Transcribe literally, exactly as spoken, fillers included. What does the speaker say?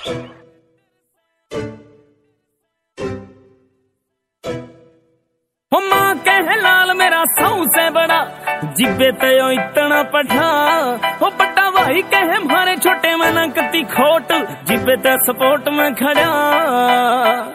हो माँ कह लाल मेरा सौ से बड़ा जिब्बे तयो इतना पठा। हो बड़ा भाई कहे मारे छोटे में नकती खोट जिब्बे ते सपोर्ट में खड़ा।